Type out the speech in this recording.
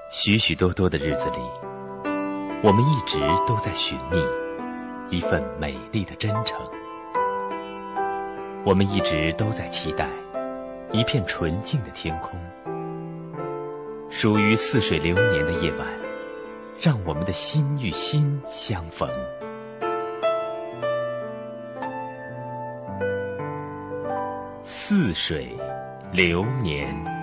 许许多多的日子里，我们一直都在寻觅一份美丽的真诚，我们一直都在期待一片纯净的天空。属于似水流年的夜晚，让我们的心与心相逢。似水流年。